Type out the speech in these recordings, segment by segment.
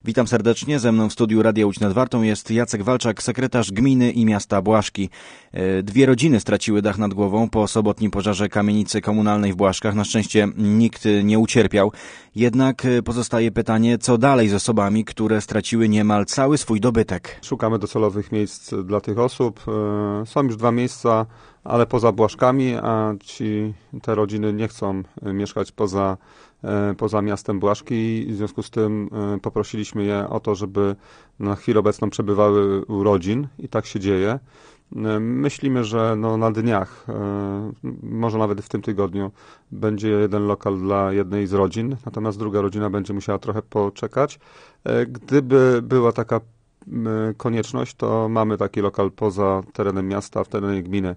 Witam serdecznie. Ze mną w studiu Radia Łódź nad Wartą jest Jacek Walczak, sekretarz gminy i miasta Błaszki. 2 rodziny straciły dach nad głową po sobotnim pożarze kamienicy komunalnej w Błaszkach. Na szczęście nikt nie ucierpiał. Jednak pozostaje pytanie, co dalej z osobami, które straciły niemal cały swój dobytek. Szukamy docelowych miejsc dla tych osób. Są już 2 miejsca, ale poza Błaszkami, a te rodziny nie chcą mieszkać poza miastem Błaszki. W związku z tym poprosiliśmy je o to, żeby na chwilę obecną przebywały u rodzin i tak się dzieje. Myślimy, że na dniach, może nawet w tym tygodniu, będzie jeden lokal dla jednej z rodzin, natomiast druga rodzina będzie musiała trochę poczekać. Gdyby była taka konieczność, to mamy taki lokal poza terenem miasta, w terenie gminy.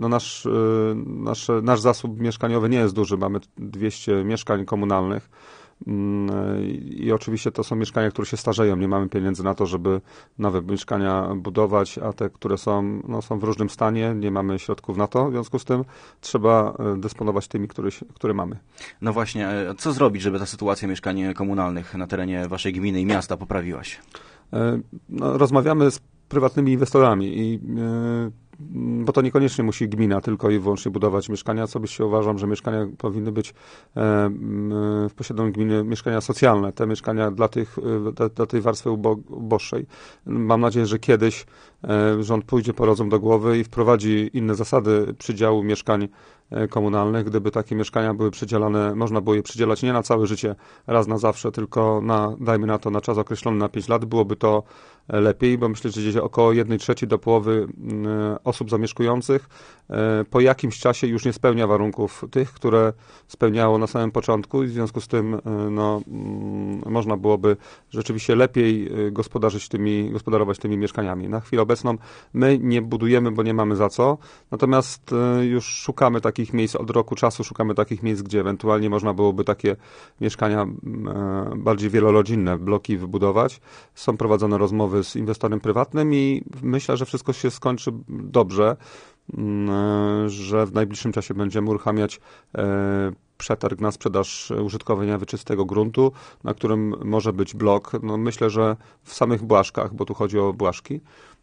Nasz zasób mieszkaniowy nie jest duży, mamy 200 mieszkań komunalnych i oczywiście to są mieszkania, które się starzeją. Nie mamy pieniędzy na to, żeby nowe mieszkania budować, a te, które są w różnym stanie, nie mamy środków na to. W związku z tym trzeba dysponować tymi, które mamy. No właśnie, co zrobić, żeby ta sytuacja mieszkań komunalnych na terenie waszej gminy i miasta poprawiła się? Rozmawiamy z prywatnymi inwestorami, bo to niekoniecznie musi gmina tylko i wyłącznie budować mieszkania. Osobiście uważam, że mieszkania powinny być w posiadaniu gminy mieszkania socjalne, te mieszkania dla tej warstwy uboższej. Mam nadzieję, że kiedyś rząd pójdzie po rozum do głowy i wprowadzi inne zasady przydziału mieszkań komunalnych. Gdyby takie mieszkania były przydzielane, można było je przydzielać nie na całe życie, raz na zawsze, tylko dajmy na to, na czas określony na 5 lat, byłoby to lepiej, bo myślę, że gdzieś około 1/3 do połowy osób zamieszkujących po jakimś czasie już nie spełnia warunków tych, które spełniało na samym początku i w związku z tym można byłoby rzeczywiście lepiej gospodarować tymi mieszkaniami. Na chwilę obecną my nie budujemy, bo nie mamy za co, natomiast już szukamy takich miejsc, od roku czasu szukamy takich miejsc, gdzie ewentualnie można byłoby takie mieszkania bardziej wielorodzinne, bloki wybudować. Są prowadzone rozmowy z inwestorem prywatnym i myślę, że wszystko się skończy dobrze, że w najbliższym czasie będziemy uruchamiać przetarg na sprzedaż użytkowania wieczystego gruntu, na którym może być blok. Myślę, że w samych Błaszkach, bo tu chodzi o Błaszki,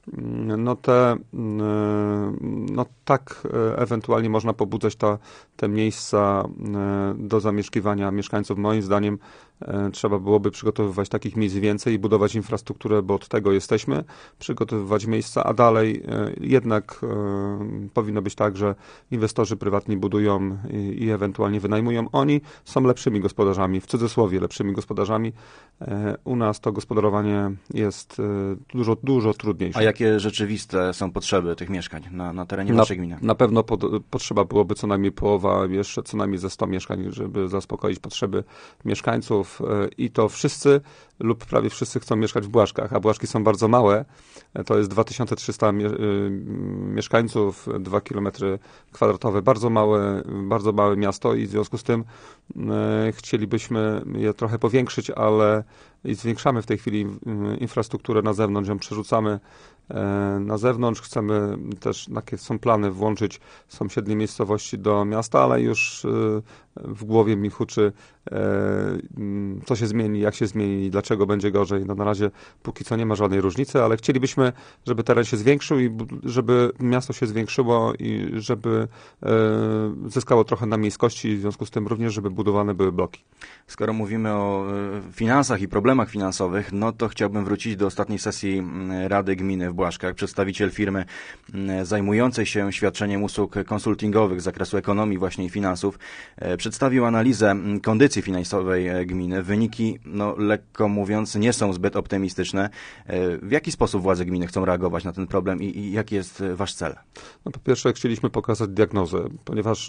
tak ewentualnie można pobudzać te miejsca do zamieszkiwania mieszkańców. Moim zdaniem trzeba byłoby przygotowywać takich miejsc więcej i budować infrastrukturę, bo od tego jesteśmy, przygotowywać miejsca, a dalej jednak powinno być tak, że inwestorzy prywatni budują i ewentualnie wynajmują. Oni są lepszymi gospodarzami, w cudzysłowie lepszymi gospodarzami. U nas to gospodarowanie jest dużo, dużo trudniejsze. A jakie rzeczywiste są potrzeby tych mieszkań na terenie waszej gminy? Na pewno potrzeba byłoby co najmniej połowa, jeszcze co najmniej ze 100 mieszkań, żeby zaspokoić potrzeby mieszkańców i to wszyscy lub prawie wszyscy chcą mieszkać w Błaszkach, a Błaszki są bardzo małe. To jest 2300 mieszkańców, 2 km², bardzo małe miasto i w związku z tym chcielibyśmy je trochę powiększyć, ale i zwiększamy w tej chwili infrastrukturę na zewnątrz, ją przerzucamy na zewnątrz. Chcemy też, takie są plany, włączyć sąsiednie miejscowości do miasta, ale już w głowie mi huczy, co się zmieni, jak się zmieni i dlaczego będzie gorzej. Na razie póki co nie ma żadnej różnicy, ale chcielibyśmy, żeby teren się zwiększył i żeby miasto się zwiększyło i żeby zyskało trochę na miejskości, w związku z tym również, żeby budowane były bloki. Skoro mówimy o finansach i problemach finansowych, to chciałbym wrócić do ostatniej sesji Rady Gminy w Błaszkach. Przedstawiciel firmy zajmującej się świadczeniem usług konsultingowych z zakresu ekonomii właśnie i finansów przedstawił analizę kondycji finansowej gminy. Wyniki, lekko mówiąc, nie są zbyt optymistyczne. W jaki sposób władze gminy chcą reagować na ten problem i jaki jest wasz cel? Po pierwsze chcieliśmy pokazać diagnozę, ponieważ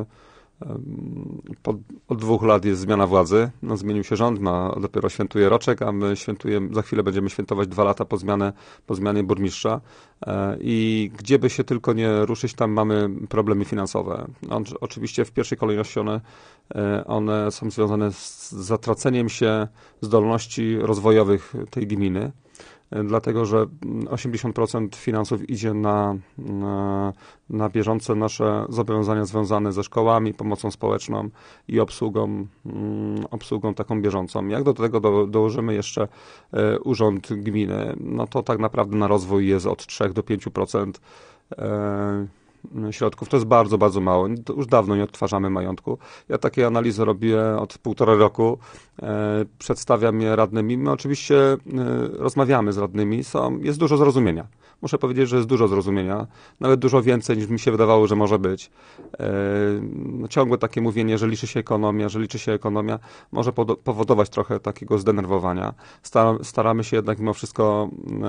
od 2 lat jest zmiana władzy. Zmienił się rząd, dopiero świętuje roczek, a my za chwilę będziemy świętować 2 lata po zmianie burmistrza. I gdzie by się tylko nie ruszyć, tam mamy problemy finansowe. Oczywiście w pierwszej kolejności one są związane z zatraceniem się zdolności rozwojowych tej gminy. dlatego że 80% finansów idzie na bieżące nasze zobowiązania związane ze szkołami, pomocą społeczną i obsługą taką bieżącą. Jak do tego dołożymy jeszcze urząd gminy, no to tak naprawdę na rozwój jest od 3 do 5% środków. To jest bardzo, bardzo mało. To już dawno nie odtwarzamy majątku. Ja takie analizy robię od 1,5 roku. Przedstawiam je radnymi. My oczywiście rozmawiamy z radnymi. Jest dużo zrozumienia. Muszę powiedzieć, że jest dużo zrozumienia. Nawet dużo więcej, niż mi się wydawało, że może być. Ciągłe takie mówienie, że liczy się ekonomia, może powodować trochę takiego zdenerwowania. Staramy się jednak mimo wszystko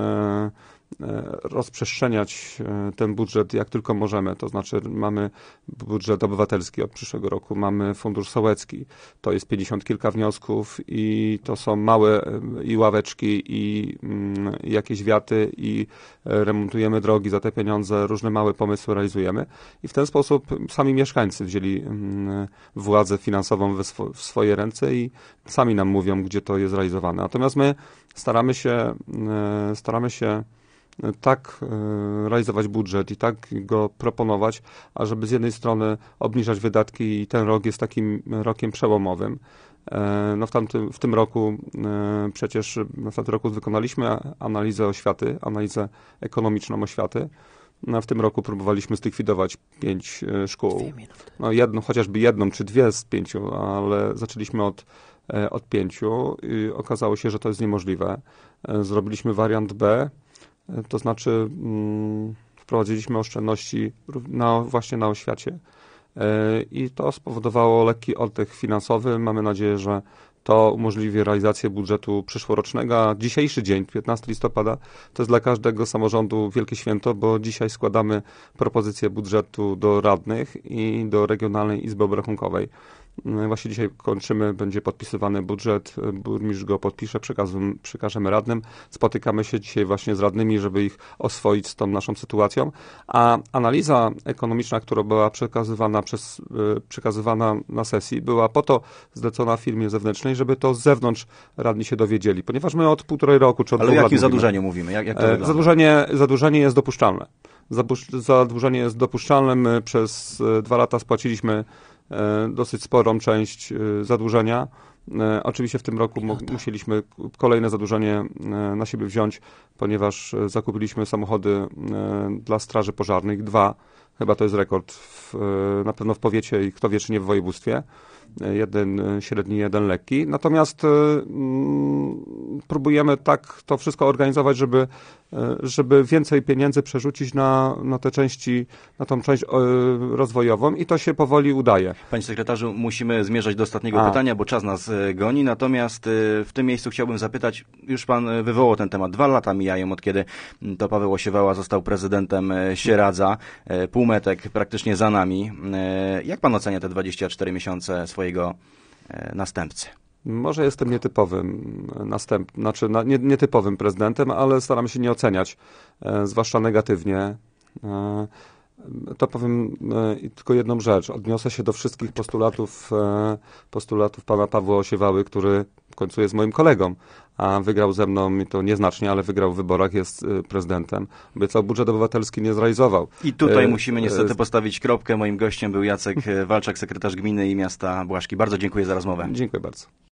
rozprzestrzeniać ten budżet jak tylko możemy. To znaczy mamy budżet obywatelski od przyszłego roku, mamy fundusz sołecki. To jest 50 kilka wniosków i to są małe i ławeczki i jakieś wiaty i remontujemy drogi za te pieniądze, różne małe pomysły realizujemy i w ten sposób sami mieszkańcy wzięli władzę finansową w swoje ręce i sami nam mówią, gdzie to jest realizowane. Natomiast my staramy się tak realizować budżet i tak go proponować, ażeby z jednej strony obniżać wydatki i ten rok jest takim rokiem przełomowym. No w tym roku przecież w tym roku wykonaliśmy analizę oświaty, analizę ekonomiczną oświaty. No, w tym roku próbowaliśmy zlikwidować 5 szkół. No, chociażby jedną czy 2 z 5, ale zaczęliśmy od 5 i okazało się, że to jest niemożliwe. Zrobiliśmy wariant B, to znaczy wprowadziliśmy oszczędności właśnie na oświacie i to spowodowało lekki oddech finansowy. Mamy nadzieję, że to umożliwi realizację budżetu przyszłorocznego, a dzisiejszy dzień, 15 listopada, to jest dla każdego samorządu wielkie święto, bo dzisiaj składamy propozycję budżetu do radnych i do Regionalnej Izby Obrachunkowej. Właśnie dzisiaj kończymy, będzie podpisywany budżet, burmistrz go podpisze, przekażemy radnym. Spotykamy się dzisiaj właśnie z radnymi, żeby ich oswoić z tą naszą sytuacją. A analiza ekonomiczna, która była przekazywana na sesji, była po to zlecona firmie zewnętrznej, żeby to z zewnątrz radni się dowiedzieli. Ponieważ my od 1,5 roku czy od 2 lat... Ale o jakim zadłużeniu mówimy? Jak to wygląda? Zadłużenie jest dopuszczalne. Zadłużenie jest dopuszczalne. My przez 2 lata spłaciliśmy dosyć sporą część zadłużenia. Oczywiście w tym roku musieliśmy kolejne zadłużenie na siebie wziąć, ponieważ zakupiliśmy samochody dla straży pożarnych, 2. Chyba to jest rekord na pewno w powiecie i kto wie, czy nie w województwie. 1 średni, 1 lekki. Natomiast próbujemy tak to wszystko organizować, żeby więcej pieniędzy przerzucić na tą część rozwojową i to się powoli udaje. Panie sekretarzu, musimy zmierzać do ostatniego pytania, bo czas nas goni. Natomiast w tym miejscu chciałbym zapytać, już pan wywołał ten temat. 2 lata mijają, od kiedy to Paweł Osiewała został prezydentem Sieradza. Półmetek praktycznie za nami. Jak pan ocenia te 24 miesiące swojego następcy? Może jestem nietypowym prezydentem, ale staram się nie oceniać, zwłaszcza negatywnie. To powiem tylko jedną rzecz. Odniosę się do wszystkich postulatów pana Pawła Osiewały, który w końcu jest moim kolegą, a wygrał ze mną, i to nieznacznie, ale wygrał w wyborach, jest prezydentem. Obiecał budżet obywatelski, nie zrealizował. I tutaj musimy niestety postawić kropkę. Moim gościem był Jacek Walczak, sekretarz gminy i miasta Błaszki. Bardzo dziękuję za rozmowę. Dziękuję bardzo.